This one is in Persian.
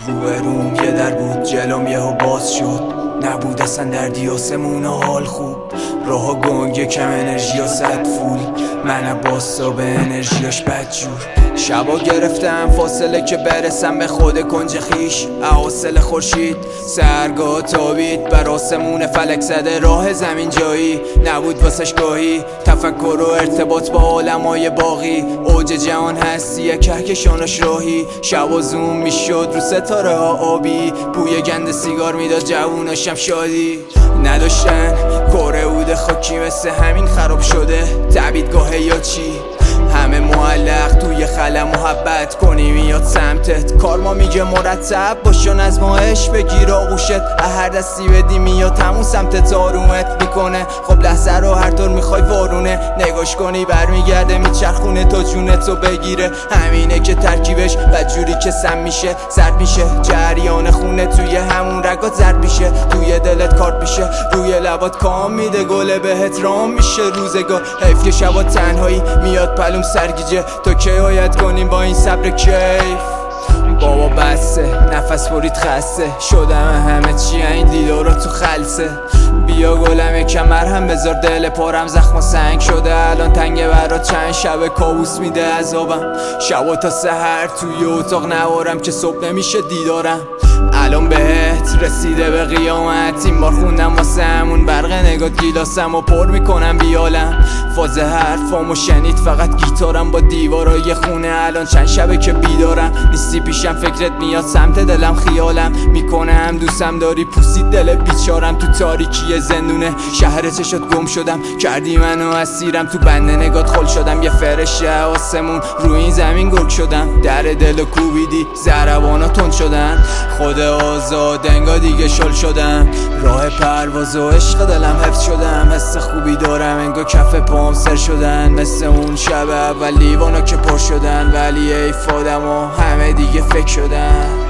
روبروم یه در بود، جلوم یهو باز شد. نبود اصلا دردی آسمون حال خوب، راها گنگ کم انرژی و صد فول. من باستا به انرژیاش بدجور. شبا گرفتم فاصله که برسم به خود کنج خیش. اواصل خورشید سرگاه تابید بر آسمون فلک زده راه زمین جایی نبود واسش گاهی. تفکر و ارتباط با عالمای باقی، اوج جهان هستیه کهکشانش راهی. شبا زوم میشد رو ستاره ها آبی، بوی گند سیگار میداد جووناشم شادی. نداشتن کره بود خاکی مثل همین خراب شده تعبیدگاه یا چی. همه معلق توی خلا محبت کنی میاد سمتت. کارما میگه مرتب باشون از ماهش بگیر آغوشت. هر دستی بدی میاد همون سمتت آرومت میکنه. خب لحظه رو هر طور میخوای وارونه نگاش کنی برمیگرده میچرخونه تا جونتو بگیره. همینه که ترکیبش بدجوری که سم میشه سرد میشه. جریان خونه توی همون رگات زرد میشه، توی دلت کارت میشه، روی لبات کام میده گله بهت رام میشه روزگار. حیف که شبا تنهایی میاد پلوم سرگیجه. تو کی باید کنیم با این صبر کیف؟ بابا بسه نفس برید خسته شدم همه چی این دیدارا تو خلصه. بیا گلم یکم مرهم بذار دل پارم زخم و سنگ شده الان تنگه برا چند شب کابوس میده عذابم. شبا تا سحر توی اتاق نوارم که صبح نمیشه دیدارم. الان بهت رسیده به قیامت این بار خوندم واسه همون برق نگات گیلاسم و پر میکنم بیالم. فاز حرفامو شنید فقط گیتارم با دیوارای خونه. الان چند شبه که بیدارم نیستی پیشم فکرت میاد سمت دلم خیالم میکنم دوستم داری پوسید دل بیچارم. تو تاریکی زندونه شهر چشات گم شدم کردی منو اسیرم. تو بند نگات خل شدم یه فرشه آسمون رو این زمین گرگ شدم. در دلو کوبیدی ضربانا تند شدن خود آزاد انگا دیگه شل شدم. راه پرواز و عشق دلم حفظ شدم. حس خوبی دارم انگا کف پام سر شدن مثل اون شب اول لیوانا که پر شدن. ولی ای فادم و همه دیگه فکر شدن.